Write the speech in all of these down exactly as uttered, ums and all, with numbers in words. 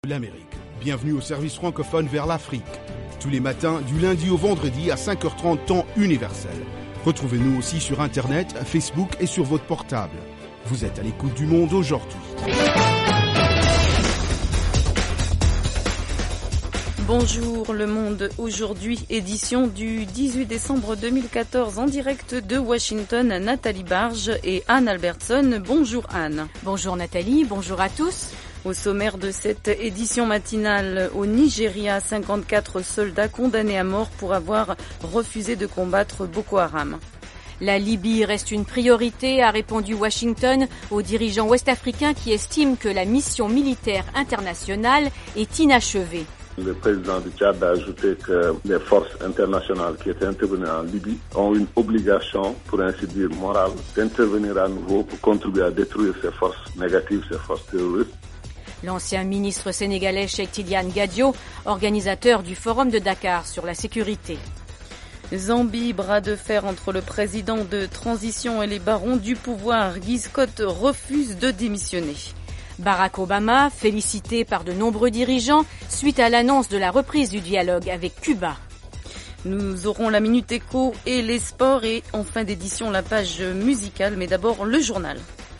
L'Amérique. Bienvenue au service francophone vers l'Afrique. Tous les matins, du lundi au vendredi à cinq heures trente temps universel. Retrouvez-nous aussi sur Internet, Facebook et sur votre portable. Vous êtes à l'écoute du Monde aujourd'hui. Bonjour Le Monde aujourd'hui, édition du dix-huit décembre deux mille quatorze en direct de Washington, Nathalie Barge et Anne Albertson. Bonjour Anne. Bonjour Nathalie, bonjour à tous. Au sommaire de cette édition matinale, au Nigeria, cinquante-quatre soldats condamnés à mort pour avoir refusé de combattre Boko Haram. La Libye reste une priorité, a répondu Washington aux dirigeants ouest-africains qui estiment que la mission militaire internationale est inachevée. Le président du Tchad a ajouté que les forces internationales qui étaient intervenues en Libye ont une obligation, pour ainsi dire morale, d'intervenir à nouveau pour contribuer à détruire ces forces négatives, ces forces terroristes. L'ancien ministre sénégalais Cheikh Tidiane Gadio, organisateur du Forum de Dakar sur la sécurité. Zambie, bras de fer entre le président de transition et les barons du pouvoir. Guy Scott refuse de démissionner. Barack Obama, félicité par de nombreux dirigeants suite à l'annonce de la reprise du dialogue avec Cuba. Nous aurons la Minute Éco et les sports et en fin d'édition la page musicale, mais d'abord le journal.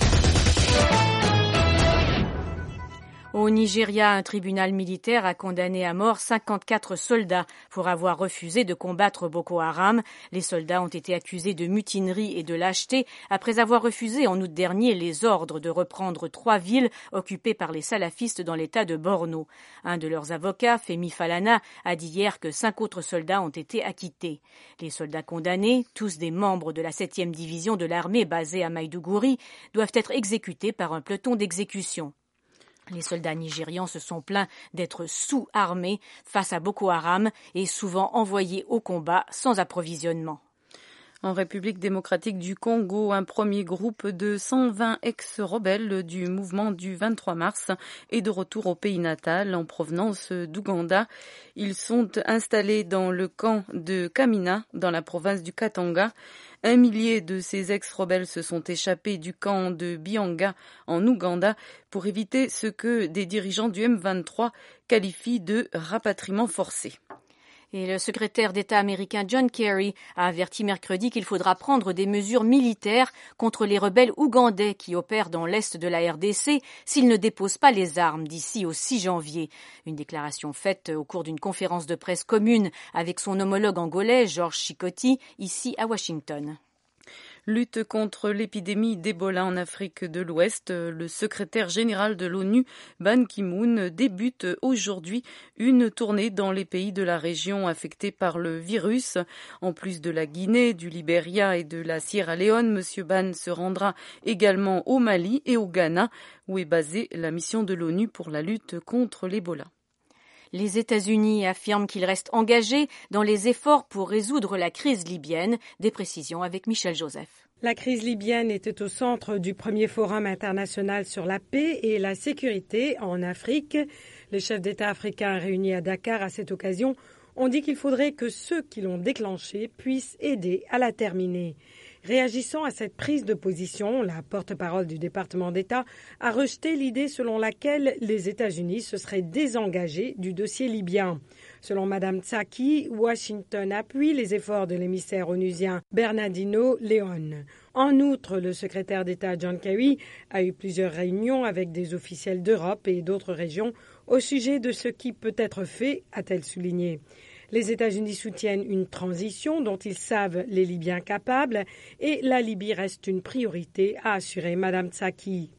Au Nigeria, un tribunal militaire a condamné à mort cinquante-quatre soldats pour avoir refusé de combattre Boko Haram. Les soldats ont été accusés de mutinerie et de lâcheté après avoir refusé en août dernier les ordres de reprendre trois villes occupées par les salafistes dans l'état de Borno. Un de leurs avocats, Femi Falana, a dit hier que cinq autres soldats ont été acquittés. Les soldats condamnés, tous des membres de la septième division de l'armée basée à Maïdougouri, doivent être exécutés par un peloton d'exécution. Les soldats nigérians se sont plaints d'être sous-armés face à Boko Haram et souvent envoyés au combat sans approvisionnement. En République démocratique du Congo, un premier groupe de cent vingt ex-rebelles du mouvement du vingt-trois mars est de retour au pays natal en provenance d'Ouganda. Ils sont installés dans le camp de Kamina, dans la province du Katanga. Un millier de ces ex-rebelles se sont échappés du camp de Byanga en Ouganda pour éviter ce que des dirigeants du M vingt-trois qualifient de rapatriement forcé. Et le secrétaire d'État américain John Kerry a averti mercredi qu'il faudra prendre des mesures militaires contre les rebelles ougandais qui opèrent dans l'est de la R D C s'ils ne déposent pas les armes d'ici au six janvier. Une déclaration faite au cours d'une conférence de presse commune avec son homologue angolais George Chikoti, ici à Washington. Lutte contre l'épidémie d'Ebola en Afrique de l'Ouest. Le secrétaire général de l'ONU, Ban Ki-moon, débute aujourd'hui une tournée dans les pays de la région affectés par le virus. En plus de la Guinée, du Libéria et de la Sierra Leone, M. Ban se rendra également au Mali et au Ghana, où est basée la mission de l'ONU pour la lutte contre l'Ebola. Les États-Unis affirment qu'ils restent engagés dans les efforts pour résoudre la crise libyenne. Des précisions avec Michel Joseph. La crise libyenne était au centre du premier forum international sur la paix et la sécurité en Afrique. Les chefs d'État africains réunis à Dakar à cette occasion ont dit qu'il faudrait que ceux qui l'ont déclenchée puissent aider à la terminer. Réagissant à cette prise de position, la porte-parole du département d'État a rejeté l'idée selon laquelle les États-Unis se seraient désengagés du dossier libyen. Selon Mme Tsaki, Washington appuie les efforts de l'émissaire onusien Bernardino León. En outre, le secrétaire d'État John Kerry a eu plusieurs réunions avec des officiels d'Europe et d'autres régions au sujet de ce qui peut être fait, a-t-elle souligné. Les États-Unis soutiennent une transition dont ils savent les Libyens capables et la Libye reste une priorité, a assuré Mme Tsaki.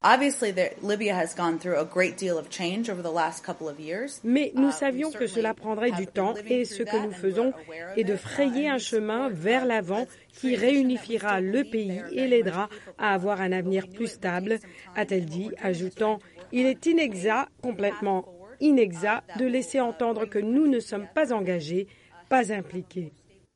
Mais nous savions que cela prendrait du temps et ce que nous faisons est de frayer un chemin vers l'avant qui réunifiera le pays et l'aidera à avoir un avenir plus stable, a-t-elle dit, ajoutant « Il est inexact, complètement inexact de laisser entendre que nous ne sommes pas engagés, pas impliqués. »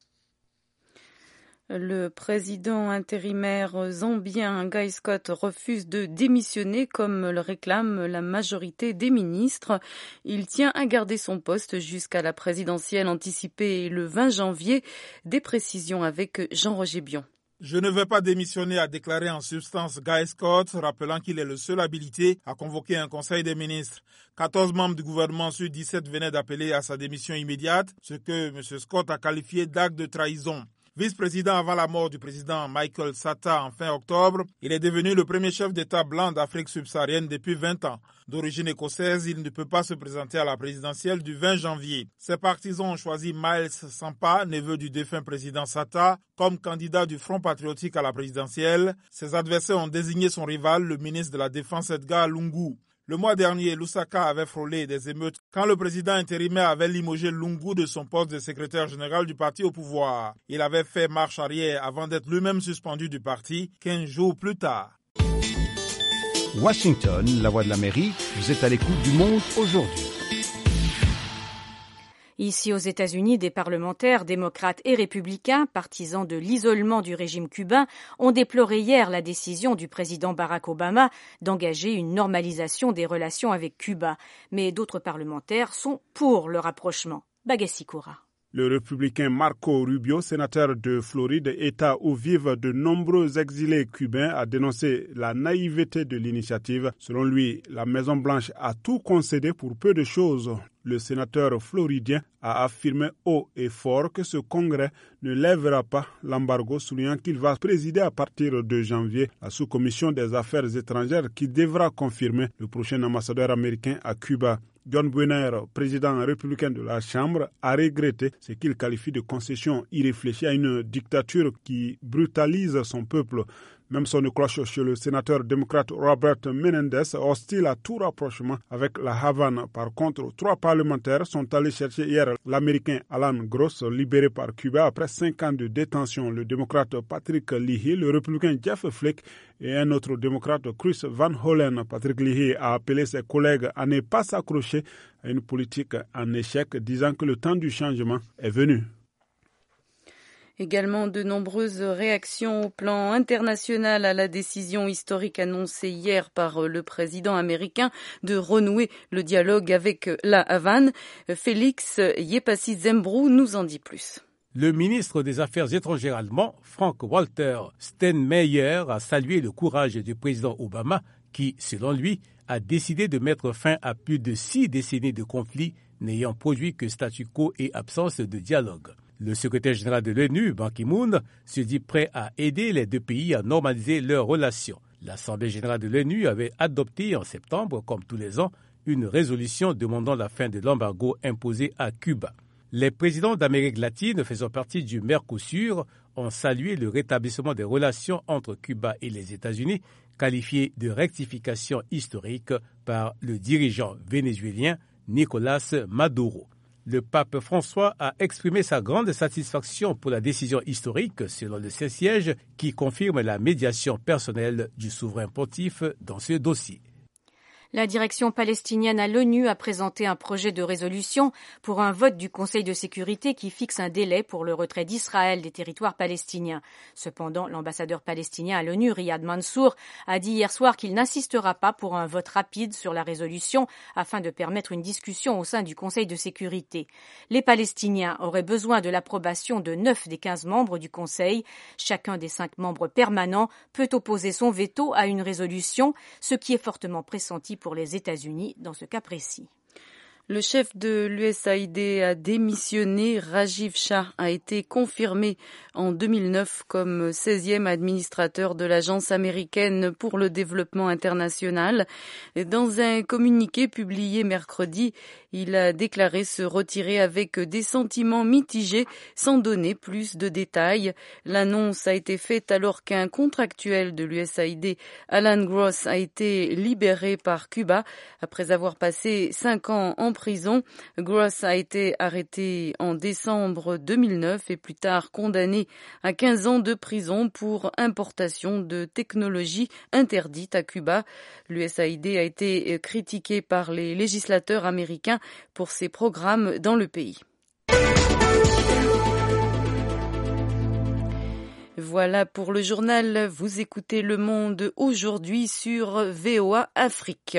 Le président intérimaire zambien Guy Scott refuse de démissionner comme le réclame la majorité des ministres. Il tient à garder son poste jusqu'à la présidentielle anticipée le vingt janvier. Des précisions avec Jean-Roger Bion. « Je ne vais pas démissionner », a déclaré en substance Guy Scott, rappelant qu'il est le seul habilité à convoquer un conseil des ministres. quatorze membres du gouvernement sur dix-sept venaient d'appeler à sa démission immédiate, ce que M. Scott a qualifié d'acte de trahison. Vice-président avant la mort du président Michael Sata en fin octobre, il est devenu le premier chef d'État blanc d'Afrique subsaharienne depuis vingt ans. D'origine écossaise, il ne peut pas se présenter à la présidentielle du vingt janvier. Ses partisans ont choisi Miles Sampa, neveu du défunt président Sata, comme candidat du Front patriotique à la présidentielle. Ses adversaires ont désigné son rival, le ministre de la Défense Edgar Lungu. Le mois dernier, Lusaka avait frôlé des émeutes quand le président intérimaire avait limogé Lungu de son poste de secrétaire général du parti au pouvoir. Il avait fait marche arrière avant d'être lui-même suspendu du parti quinze jours plus tard. Washington, la voix de l'Amérique, vous êtes à l'écoute du Monde aujourd'hui. Ici aux États-Unis, des parlementaires démocrates et républicains, partisans de l'isolement du régime cubain, ont déploré hier la décision du président Barack Obama d'engager une normalisation des relations avec Cuba. Mais d'autres parlementaires sont pour le rapprochement. Bagassi Koura. Le républicain Marco Rubio, sénateur de Floride, État où vivent de nombreux exilés cubains, a dénoncé la naïveté de l'initiative. Selon lui, la Maison-Blanche a tout concédé pour peu de choses. Le sénateur floridien a affirmé haut et fort que ce congrès ne lèvera pas l'embargo, soulignant qu'il va présider à partir de janvier la sous-commission des affaires étrangères qui devra confirmer le prochain ambassadeur américain à Cuba. John Boehner, président républicain de la Chambre, a regretté ce qu'il qualifie de concession irréfléchie à une dictature qui brutalise son peuple. Même son cloche chez le sénateur démocrate Robert Menendez, hostile à tout rapprochement avec la Havane. Par contre, trois parlementaires sont allés chercher hier l'Américain Alan Gross, libéré par Cuba après cinq ans de détention. Le démocrate Patrick Leahy, le républicain Jeff Flake et un autre démocrate, Chris Van Hollen. Patrick Leahy a appelé ses collègues à ne pas s'accrocher à une politique en échec, disant que le temps du changement est venu. Également de nombreuses réactions au plan international à la décision historique annoncée hier par le président américain de renouer le dialogue avec la Havane. Félix Yepassi-Zembrou nous en dit plus. Le ministre des Affaires étrangères allemand, Frank-Walter Steinmeier, a salué le courage du président Obama qui, selon lui, a décidé de mettre fin à plus de six décennies de conflits n'ayant produit que statu quo et absence de dialogue. Le secrétaire général de l'ONU, Ban Ki-moon, se dit prêt à aider les deux pays à normaliser leurs relations. L'Assemblée générale de l'ONU avait adopté en septembre, comme tous les ans, une résolution demandant la fin de l'embargo imposé à Cuba. Les présidents d'Amérique latine faisant partie du Mercosur ont salué le rétablissement des relations entre Cuba et les États-Unis, qualifié de rectification historique par le dirigeant vénézuélien Nicolás Maduro. Le pape François a exprimé sa grande satisfaction pour la décision historique, selon le Saint-Siège, qui confirme la médiation personnelle du souverain pontife dans ce dossier. La direction palestinienne à l'ONU a présenté un projet de résolution pour un vote du Conseil de sécurité qui fixe un délai pour le retrait d'Israël des territoires palestiniens. Cependant, l'ambassadeur palestinien à l'ONU, Riyad Mansour, a dit hier soir qu'il n'insistera pas pour un vote rapide sur la résolution afin de permettre une discussion au sein du Conseil de sécurité. Les Palestiniens auraient besoin de l'approbation de neuf des quinze membres du Conseil. Chacun des cinq membres permanents peut opposer son veto à une résolution, ce qui est fortement pressenti pour les États-Unis dans ce cas précis. Le chef de l'U S A I D a démissionné. Rajiv Shah a été confirmé en deux mille neuf comme seizième administrateur de l'Agence américaine pour le développement international. Dans un communiqué publié mercredi, il a déclaré se retirer avec des sentiments mitigés sans donner plus de détails. L'annonce a été faite alors qu'un contractuel de l'U S A I D, Alan Gross, a été libéré par Cuba après avoir passé cinq ans en prison. Gross a été arrêté en décembre deux mille neuf et plus tard condamné à quinze ans de prison pour importation de technologies interdites à Cuba. L'U S A I D a été critiqué par les législateurs américains pour ses programmes dans le pays. Voilà pour le journal. Vous écoutez Le Monde aujourd'hui sur V O A Afrique.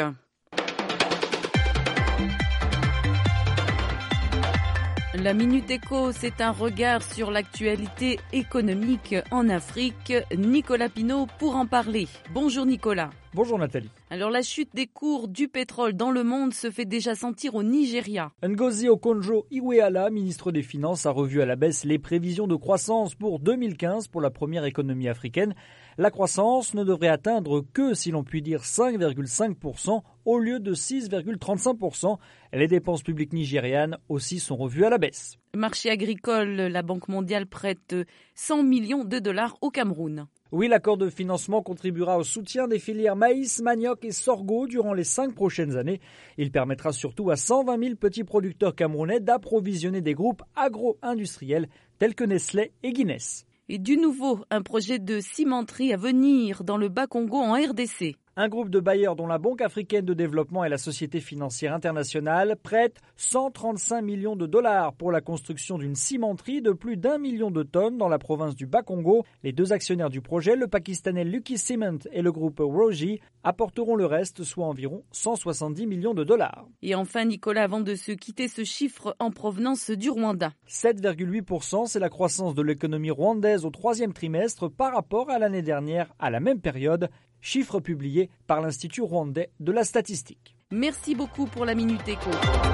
La Minute Éco, c'est un regard sur l'actualité économique en Afrique. Nicolas Pinault pour en parler. Bonjour Nicolas. Bonjour Nathalie. Alors la chute des cours du pétrole dans le monde se fait déjà sentir au Nigeria. Ngozi Okonjo-Iweala, ministre des Finances, a revu à la baisse les prévisions de croissance pour deux mille quinze pour la première économie africaine. La croissance ne devrait atteindre que, si l'on peut dire, cinq virgule cinq pour cent au lieu de six virgule trente-cinq pour cent. Les dépenses publiques nigérianes aussi sont revues à la baisse. Marché agricole, la Banque mondiale prête cent millions de dollars au Cameroun. Oui, l'accord de financement contribuera au soutien des filières maïs, manioc et sorgho durant les cinq prochaines années. Il permettra surtout à cent vingt mille petits producteurs camerounais d'approvisionner des groupes agro-industriels tels que Nestlé et Guinness. Et du nouveau, un projet de cimenterie à venir dans le Bas-Congo en R D C. Un groupe de bailleurs dont la Banque africaine de développement et la Société financière internationale prêtent cent trente-cinq millions de dollars pour la construction d'une cimenterie de plus d'un million de tonnes dans la province du Bas-Congo. Les deux actionnaires du projet, le Pakistanais Lucky Cement et le groupe Roji, apporteront le reste, soit environ cent soixante-dix millions de dollars. Et enfin, Nicolas, avant de se quitter, ce chiffre en provenance du Rwanda. sept virgule huit pour cent, c'est la croissance de l'économie rwandaise au troisième trimestre par rapport à l'année dernière à la même période. Chiffre publié par l'Institut rwandais de la statistique. Merci beaucoup pour la Minute Éco.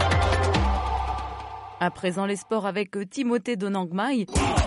À présent, les sports avec Timothée Donangmai.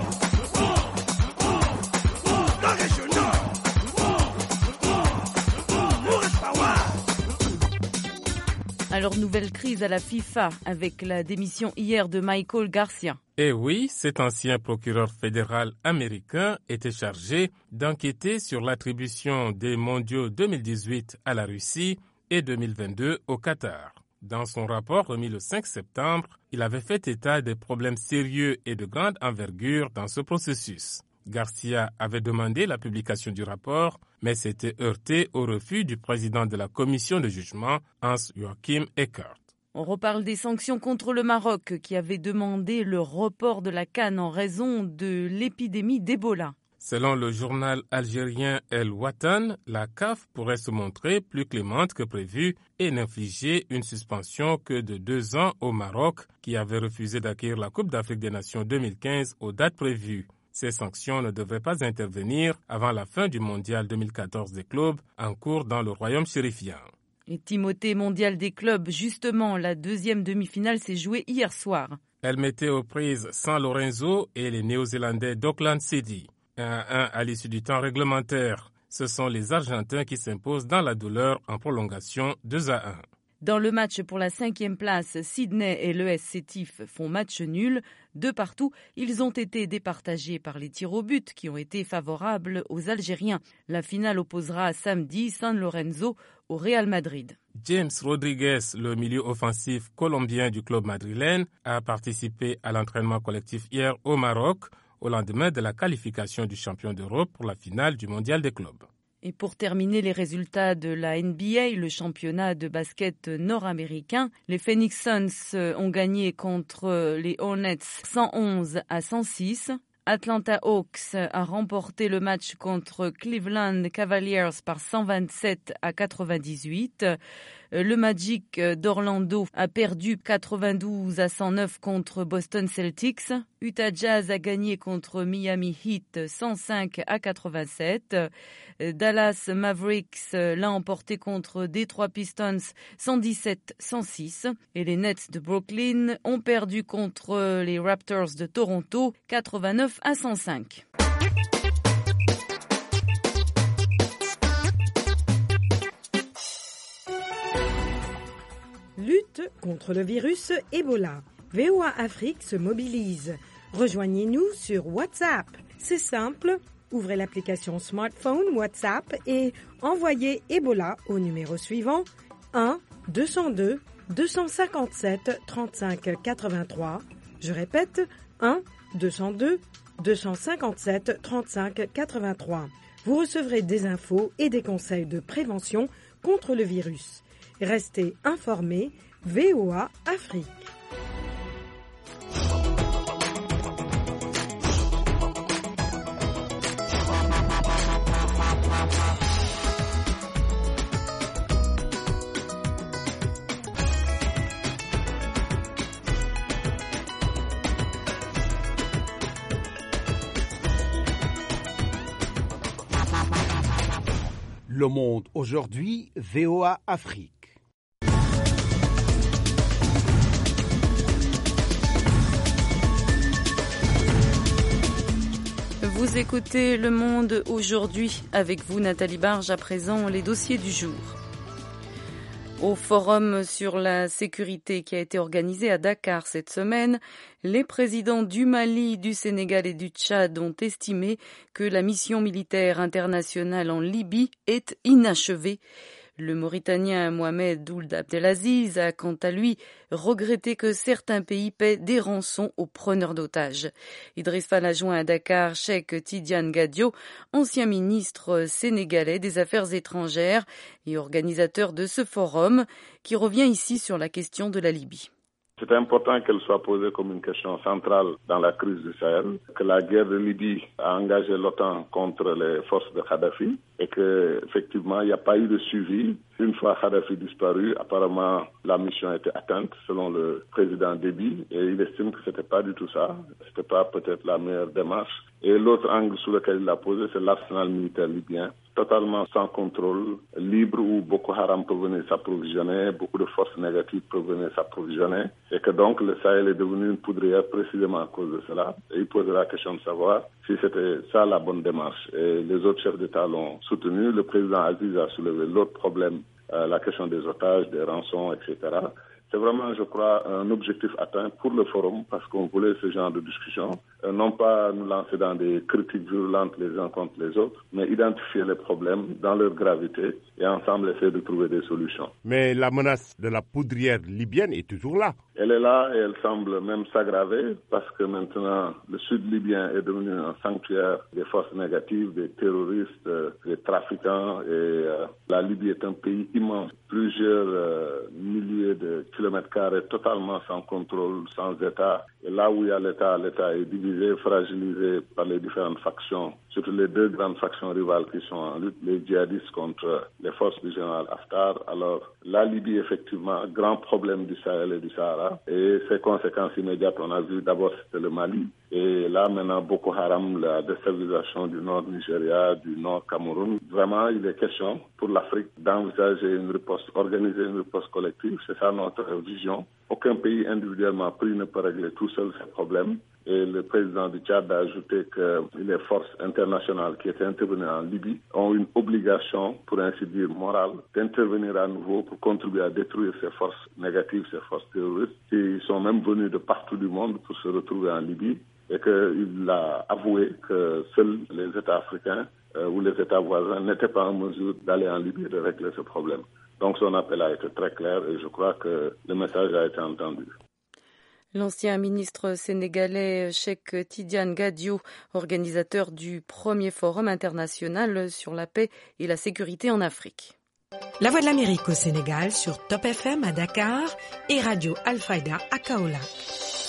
Alors, nouvelle crise à la FIFA avec la démission hier de Michael Garcia. Eh oui, cet ancien procureur fédéral américain était chargé d'enquêter sur l'attribution des mondiaux deux mille dix-huit à la Russie et deux mille vingt-deux au Qatar. Dans son rapport remis le cinq septembre, il avait fait état des problèmes sérieux et de grande envergure dans ce processus. Garcia avait demandé la publication du rapport, mais s'était heurté au refus du président de la commission de jugement, Hans-Joachim Eckert. On reparle des sanctions contre le Maroc qui avait demandé le report de la CAN en raison de l'épidémie d'Ebola. Selon le journal algérien El Watan, la C A F pourrait se montrer plus clémente que prévu et n'infliger une suspension que de deux ans au Maroc qui avait refusé d'accueillir la Coupe d'Afrique des Nations deux mille quinze aux dates prévues. Ces sanctions ne devraient pas intervenir avant la fin du mondial deux mille quatorze des clubs en cours dans le royaume chérifien. Et Timothée, mondial des clubs, justement, la deuxième demi-finale s'est jouée hier soir. Elle mettait aux prises San Lorenzo et les Néo-Zélandais d'Auckland City. un à un à l'issue du temps réglementaire. Ce sont les Argentins qui s'imposent dans la douleur en prolongation deux à un. Dans le match pour la cinquième place, Sydney et l'E S Sétif font match nul. De partout, ils ont été départagés par les tirs au but qui ont été favorables aux Algériens. La finale opposera samedi San Lorenzo au Real Madrid. James Rodriguez, le milieu offensif colombien du club madrilène, a participé à l'entraînement collectif hier au Maroc, au lendemain de la qualification du champion d'Europe pour la finale du mondial des clubs. Et pour terminer les résultats de la N B A, le championnat de basket nord-américain, les Phoenix Suns ont gagné contre les Hornets cent onze à cent six. Atlanta Hawks a remporté le match contre Cleveland Cavaliers par cent vingt-sept à quatre-vingt-dix-huit. Le Magic d'Orlando a perdu quatre-vingt-douze à cent neuf contre Boston Celtics. Utah Jazz a gagné contre Miami Heat cent cinq à quatre-vingt-sept. Dallas Mavericks l'a emporté contre Detroit Pistons cent dix-sept à cent six. Et les Nets de Brooklyn ont perdu contre les Raptors de Toronto quatre-vingt-neuf à cent cinq. Lutte contre le virus Ebola. V O A Afrique se mobilise. Rejoignez-nous sur WhatsApp. C'est simple, ouvrez l'application smartphone WhatsApp et envoyez Ebola au numéro suivant un deux zéro deux deux cent cinquante-sept trente-cinq quatre-vingt-trois. Je répète, un deux zéro deux deux cent cinquante-sept trente-cinq quatre-vingt-trois. Vous recevrez des infos et des conseils de prévention contre le virus. Restez informés, V O A Afrique. Le Monde aujourd'hui, V O A Afrique. Vous écoutez Le Monde aujourd'hui. Avec vous, Nathalie Barge, à présent, les dossiers du jour. Au forum sur la sécurité qui a été organisé à Dakar cette semaine, les présidents du Mali, du Sénégal et du Tchad ont estimé que la mission militaire internationale en Libye est inachevée. Le Mauritanien Mohamed Ould Abdelaziz a quant à lui regretté que certains pays paient des rançons aux preneurs d'otages. Idriss Fall a joint à Dakar Cheikh Tidiane Gadio, ancien ministre sénégalais des Affaires étrangères et organisateur de ce forum, qui revient ici sur la question de la Libye. C'est important qu'elle soit posée comme une question centrale dans la crise du Sahel, que la guerre de Libye a engagé l'OTAN contre les forces de Kadhafi et qu'effectivement il n'y a pas eu de suivi. Une fois Kadhafi disparu, apparemment la mission était atteinte selon le président Déby et il estime que c'était pas du tout ça, c'était pas peut-être la meilleure démarche. Et l'autre angle sur lequel il l'a posé, c'est l'arsenal militaire libyen, totalement sans contrôle, libre où Boko Haram peut venir s'approvisionner, beaucoup de forces négatives peuvent venir s'approvisionner, et que donc le Sahel est devenu une poudrière précisément à cause de cela. Et il pose la question de savoir si c'était ça la bonne démarche. Et les autres chefs d'État l'ont soutenu. Le président Aziz a soulevé l'autre problème, euh, la question des otages, des rançons, et cetera. C'est vraiment, je crois, un objectif atteint pour le forum parce qu'on voulait ce genre de discussion, euh, non pas nous lancer dans des critiques virulentes les uns contre les autres, mais identifier les problèmes dans leur gravité et ensemble essayer de trouver des solutions. Mais la menace de la poudrière libyenne est toujours là. Elle est là et elle semble même s'aggraver parce que maintenant le sud libyen est devenu un sanctuaire des forces négatives, des terroristes, euh, des trafiquants et euh, la Libye est un pays immense, plusieurs euh, milliers de kilomètres carrés totalement sans contrôle, sans État. Et là où il y a l'État, l'État est divisé, fragilisé par les différentes factions, surtout les deux grandes factions rivales qui sont en lutte, les djihadistes contre les forces du général Haftar. Alors la Libye, effectivement, grand problème du Sahel et du Sahara. Et ses conséquences immédiates, on a vu d'abord c'était le Mali. Et là maintenant Boko Haram, la déstabilisation du nord Nigeria, du nord Cameroun. Vraiment, il est question pour l'Afrique d'envisager une riposte, organiser une riposte collective. C'est ça notre vision. Aucun pays individuellement pris ne peut régler tout seul ces problèmes. Et le président du Tchad a ajouté que les forces internationales qui étaient intervenues en Libye ont une obligation, pour ainsi dire morale, d'intervenir à nouveau pour contribuer à détruire ces forces négatives, ces forces terroristes, qui sont même venues de partout du monde pour se retrouver en Libye. Et qu'il a avoué que seuls les États africains euh, ou les États voisins n'étaient pas en mesure d'aller en Libye et de régler ce problème. Donc son appel a été très clair et je crois que le message a été entendu. L'ancien ministre sénégalais Cheikh Tidiane Gadio, organisateur du premier forum international sur la paix et la sécurité en Afrique. La Voix de l'Amérique au Sénégal sur Top F M à Dakar et Radio Al-Fayda à Kaolack.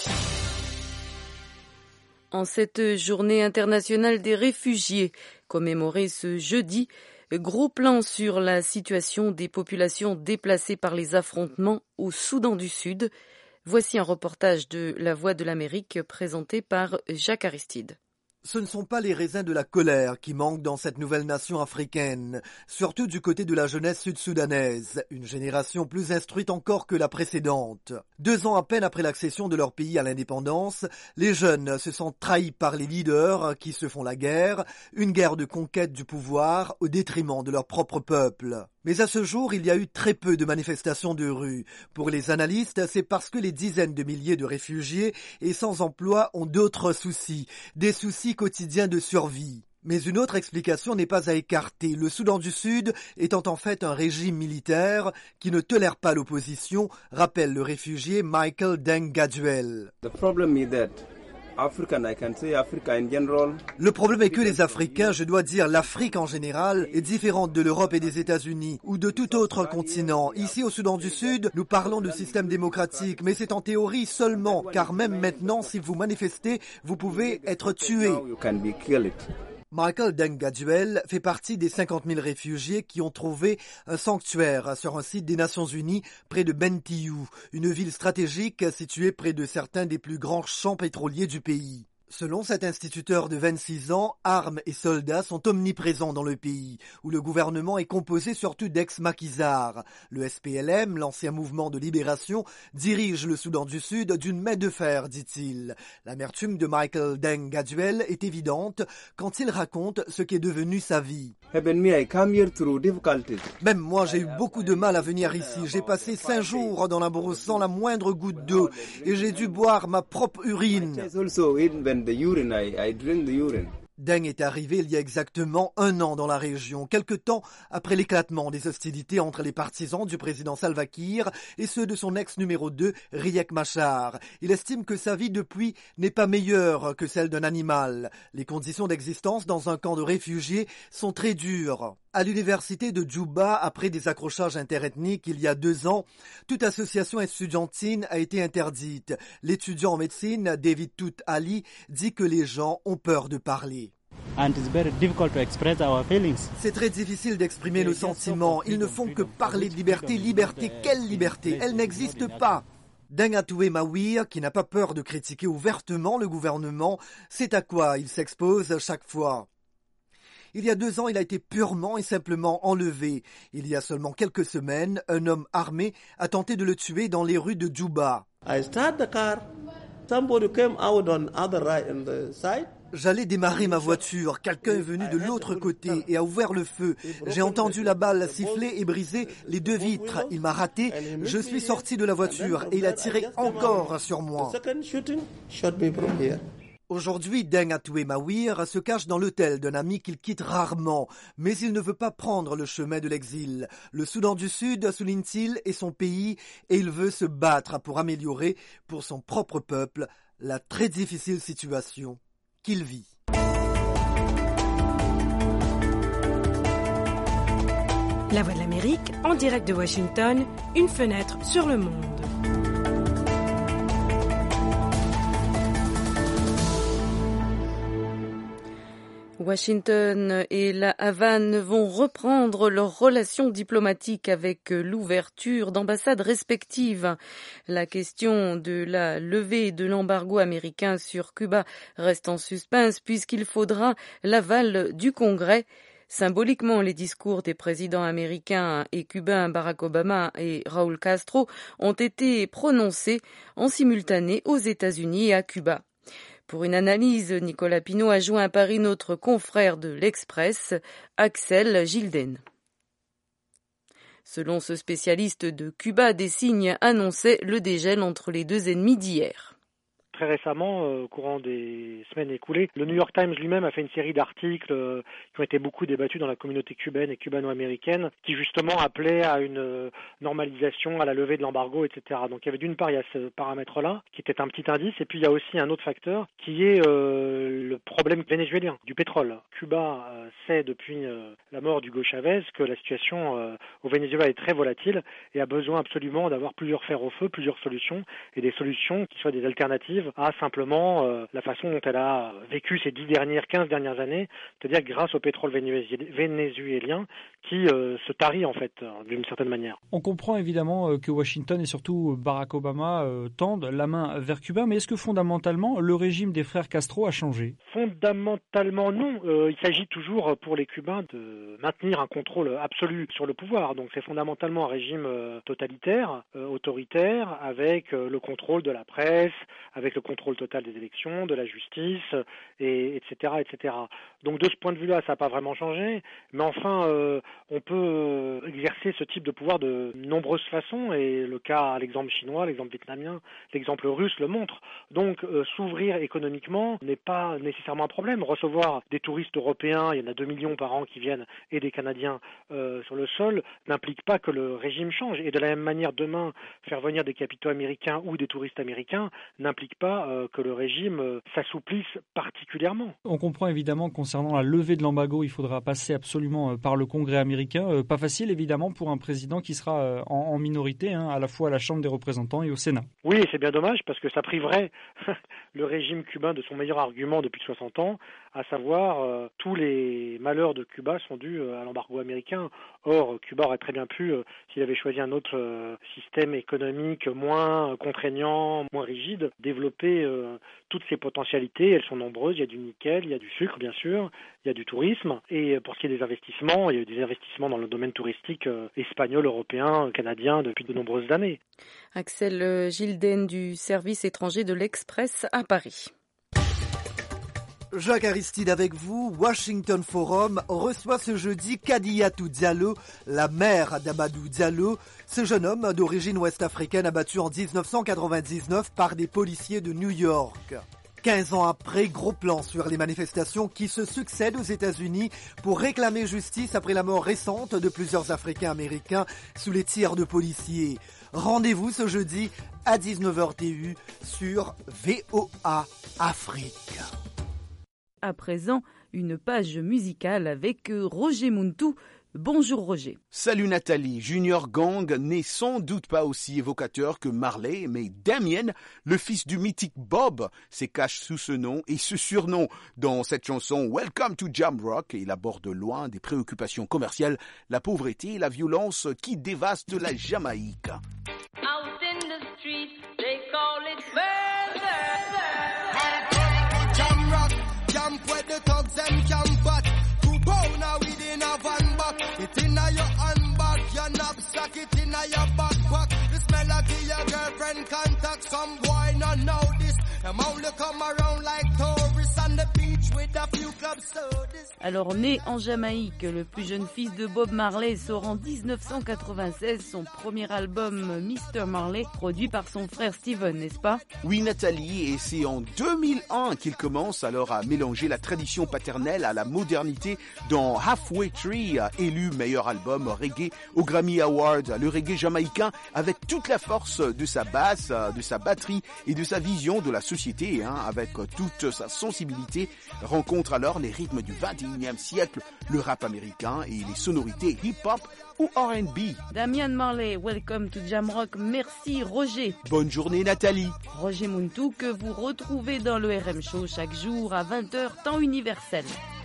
En cette journée internationale des réfugiés, commémorée ce jeudi, gros plan sur la situation des populations déplacées par les affrontements au Soudan du Sud. Voici un reportage de La Voix de l'Amérique présenté par Jacques Aristide. Ce ne sont pas les raisins de la colère qui manquent dans cette nouvelle nation africaine, surtout du côté de la jeunesse sud-soudanaise, une génération plus instruite encore que la précédente. Deux ans à peine après l'accession de leur pays à l'indépendance, les jeunes se sentent trahis par les leaders qui se font la guerre, une guerre de conquête du pouvoir au détriment de leur propre peuple. Mais à ce jour, il y a eu très peu de manifestations de rue. Pour les analystes, c'est parce que les dizaines de milliers de réfugiés et sans emploi ont d'autres soucis, des soucis quotidiens de survie. Mais une autre explication n'est pas à écarter, le Soudan du Sud étant en fait un régime militaire qui ne tolère pas l'opposition, rappelle le réfugié Michael Deng Gaduel. The problem is that African, I can say Africa in general. Le problème est que les Africains, je dois dire l'Afrique en général, est différente de l'Europe et des États-Unis ou de tout autre continent. Ici au Soudan du Sud, nous parlons de système démocratique, mais c'est en théorie seulement, car même maintenant, si vous manifestez, vous pouvez être tué. Michael Deng Gaduel fait partie des cinquante mille réfugiés qui ont trouvé un sanctuaire sur un site des Nations Unies près de Bentiu, une ville stratégique située près de certains des plus grands champs pétroliers du pays. Selon cet instituteur de vingt-six ans, armes et soldats sont omniprésents dans le pays, où le gouvernement est composé surtout d'ex-maquisards. Le S P L M, l'ancien mouvement de libération, dirige le Soudan du Sud d'une main de fer, dit-il. L'amertume de Michael Deng Gaduel est évidente quand il raconte ce qu'est devenu sa vie. Même moi, j'ai eu beaucoup de mal à venir ici. J'ai passé cinq jours dans la brousse sans la moindre goutte d'eau et j'ai dû boire ma propre urine. Deng est arrivé il y a exactement un an dans la région, quelque temps après l'éclatement des hostilités entre les partisans du président Salva Kiir et ceux de son ex numéro deux, Riek Machar. Il estime que sa vie depuis n'est pas meilleure que celle d'un animal. Les conditions d'existence dans un camp de réfugiés sont très dures. À l'université de Djouba, après des accrochages interethniques il y a deux ans, toute association estudiantine a été interdite. L'étudiant en médecine, David Tout Ali, dit que les gens ont peur de parler. C'est très difficile d'exprimer nos sentiments. Ils ne font que parler de liberté. Liberté, quelle liberté? Elle n'existe pas. Deng Atoué Mawir, qui n'a pas peur de critiquer ouvertement le gouvernement, c'est à quoi il s'expose chaque fois. Il y a deux ans, il a été purement et simplement enlevé. Il y a seulement quelques semaines, un homme armé a tenté de le tuer dans les rues de Djouba. J'allais démarrer ma voiture. Quelqu'un est venu de l'autre côté et a ouvert le feu. J'ai entendu la balle siffler et briser les deux vitres. Il m'a raté. Je suis sorti de la voiture et il a tiré encore sur moi. Aujourd'hui, Deng Atoué Mawir se cache dans l'hôtel d'un ami qu'il quitte rarement, mais il ne veut pas prendre le chemin de l'exil. Le Soudan du Sud, souligne-t-il, est son pays et il veut se battre pour améliorer, pour son propre peuple, la très difficile situation qu'il vit. La Voix de l'Amérique, en direct de Washington, une fenêtre sur le monde. Washington et la Havane vont reprendre leurs relations diplomatiques avec l'ouverture d'ambassades respectives. La question de la levée de l'embargo américain sur Cuba reste en suspense puisqu'il faudra l'aval du Congrès. Symboliquement, les discours des présidents américains et cubains Barack Obama et Raúl Castro ont été prononcés en simultané aux États-Unis et à Cuba. Pour une analyse, Nicolas Pinault a joint à Paris notre confrère de l'Express, Axel Gilden. Selon ce spécialiste de Cuba, des signes annonçaient le dégel entre les deux ennemis d'hier. Très récemment, euh, au courant des semaines écoulées, le New York Times lui-même a fait une série d'articles euh, qui ont été beaucoup débattus dans la communauté cubaine et cubano-américaine, qui justement appelaient à une euh, normalisation, à la levée de l'embargo, et cetera. Donc il y avait d'une part, il y a ce paramètre-là, qui était un petit indice, et puis il y a aussi un autre facteur, qui est euh, le problème vénézuélien, du pétrole. Cuba euh, sait depuis euh, la mort d'Hugo Chavez que la situation euh, au Venezuela est très volatile et a besoin absolument d'avoir plusieurs fers au feu, plusieurs solutions, et des solutions qui soient des alternatives à simplement euh, la façon dont elle a vécu ces dix dernières, quinze dernières années, c'est-à-dire grâce au pétrole vénézuélien qui euh, se tarit en fait d'une certaine manière. On comprend évidemment euh, que Washington et surtout Barack Obama euh, tendent la main vers Cuba, mais est-ce que fondamentalement le régime des frères Castro a changé ? Fondamentalement non. Euh, il s'agit toujours pour les Cubains de maintenir un contrôle absolu sur le pouvoir. Donc c'est fondamentalement un régime euh, totalitaire, euh, autoritaire, avec euh, le contrôle de la presse, avec le contrôle total des élections, de la justice, et, etc., et cetera. Donc de ce point de vue-là, ça n'a pas vraiment changé, mais enfin, euh, on peut euh, exercer ce type de pouvoir de nombreuses façons, et le cas, l'exemple chinois, l'exemple vietnamien, l'exemple russe le montre. Donc euh, s'ouvrir économiquement n'est pas nécessairement un problème. Recevoir des touristes européens, il y en a deux millions par an qui viennent, et des Canadiens euh, sur le sol, n'implique pas que le régime change. Et de la même manière, demain, faire venir des capitaux américains ou des touristes américains n'implique pas euh, que le régime euh, s'assouplisse particulièrement. On comprend évidemment que concernant la levée de l'embargo, il faudra passer absolument euh, par le Congrès américain. Euh, pas facile évidemment pour un président qui sera euh, en, en minorité, hein, à la fois à la Chambre des représentants et au Sénat. Oui, c'est bien dommage parce que ça priverait le régime cubain de son meilleur argument depuis soixante ans, à savoir euh, tous les malheurs de Cuba sont dus euh, à l'embargo américain. Or, Cuba aurait très bien pu, euh, s'il avait choisi un autre euh, système économique moins contraignant, moins rigide, développer euh, toutes ses potentialités. Elles sont nombreuses. Il y a du nickel, il y a du sucre, bien sûr, il y a du tourisme. Et pour ce qui est des investissements, il y a eu des investissements dans le domaine touristique euh, espagnol, européen, canadien depuis de nombreuses années. Axel Gilden du service étranger de l'Express à Paris. Jacques Aristide avec vous. Washington Forum reçoit ce jeudi Kadiatou Diallo, la mère d'Amadou Diallo. Ce jeune homme d'origine ouest-africaine abattu en dix-neuf cent quatre-vingt-dix-neuf par des policiers de New York. quinze ans après, gros plan sur les manifestations qui se succèdent aux États-Unis pour réclamer justice après la mort récente de plusieurs Africains américains sous les tirs de policiers. Rendez-vous ce jeudi à dix-neuf heures T U sur V O A Afrique. À présent, une page musicale avec Roger Muntu. Bonjour Roger. Salut Nathalie. Junior Gang n'est sans doute pas aussi évocateur que Marley, mais Damien, le fils du mythique Bob, se cache sous ce nom et ce surnom. Dans cette chanson Welcome to Jam Rock, il aborde loin des préoccupations commerciales, la pauvreté et la violence qui dévastent la Jamaïque. Out in the street, they call it murder. Camp where the thugs them camp at. Two pounder within a van back. It inna your handbag, your knapsack, it inna your backpack. The smell of your girlfriend contact. Some boy not know this. Them only come around like tourists on the beach with a few club sodas. Alors né en Jamaïque, le plus jeune fils de Bob Marley sort en dix-neuf cent quatre-vingt-seize son premier album mister Marley, produit par son frère Steven, n'est-ce pas? Oui Nathalie, et c'est en deux mille un qu'il commence alors à mélanger la tradition paternelle à la modernité dans Halfway Tree, élu meilleur album reggae au Grammy Awards. Le reggae jamaïcain, avec toute la force de sa basse, de sa batterie et de sa vision de la société, hein, avec toute sa sensibilité, rencontre alors les rythmes du vingt et unième siècle, le rap américain et les sonorités hip-hop ou R and B. Damien Marley, welcome to Jamrock. Merci Roger. Bonne journée Nathalie. Roger Muntu que vous retrouvez dans le R M Show chaque jour à vingt heures temps universel.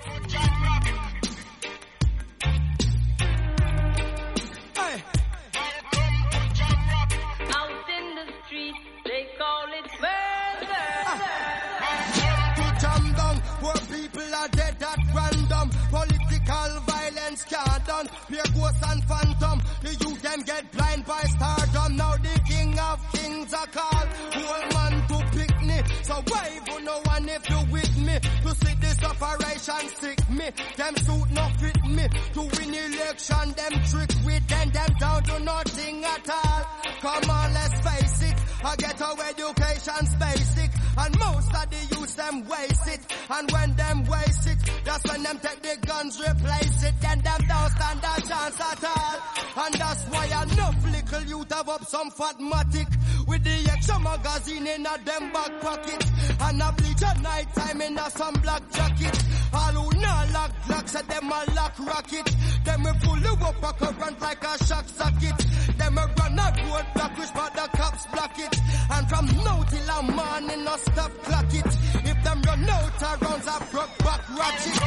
Can't done, pure ghosts and phantom. The youth them get blind by stardom. Now the king of kings are called. Whole man to pick me. So why even no one if you with me? To see this operation stick me. Them suit not fit me. To win election, them trick with them. Them down to nothing at all. Come on, let's face it. I get our education's basic. And most of the youth them waste it. And when them waste it, that's when them take the guns, replace it. Then them don't stand a chance at all. And that's why enough little youth have up some fatmatic. With the extra magazine in a them back pocket. And a bleach at night time in a some black jacket. All who not lock blocks say them a lock rocket. Them we pull you up a current like a shock socket. Them we run a road block which but the cops block it. And from now till a morning no stop clock it. If them run out of rounds a broke back ratchet.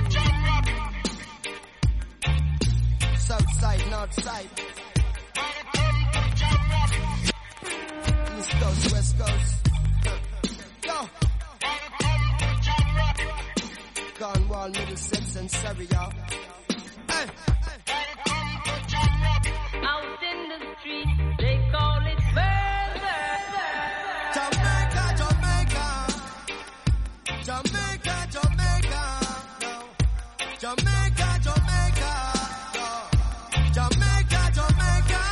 South side, north side. East coast, west coast. Yo. Cornwall, Middlesex and Surrey, y'all. Hey. Out in the street, they call it murder. Jamaica, Jamaica. Jamaica, Jamaica. No. Jamaica, Jamaica. No. Jamaica, Jamaica.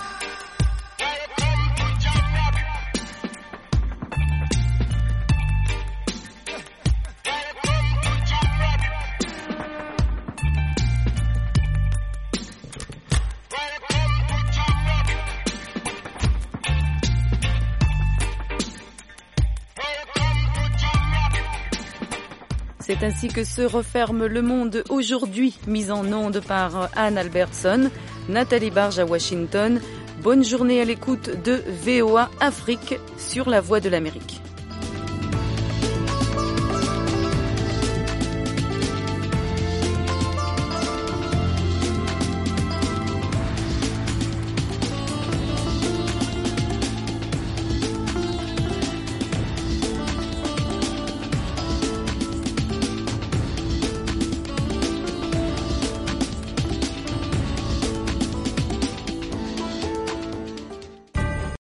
C'est ainsi que se referme Le Monde aujourd'hui, mise en onde par Anne Albertson, Nathalie Barge à Washington. Bonne journée à l'écoute de V O A Afrique sur la Voix de l'Amérique.